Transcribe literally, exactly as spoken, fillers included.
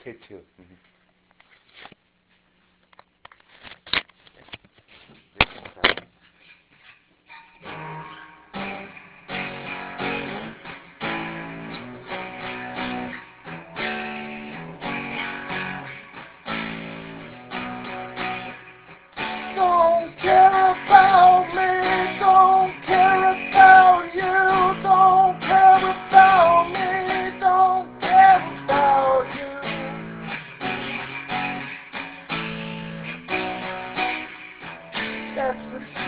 okay too. Mm-hmm. Don't care about me, don't care about you, don't care about me, don't care about you. That's the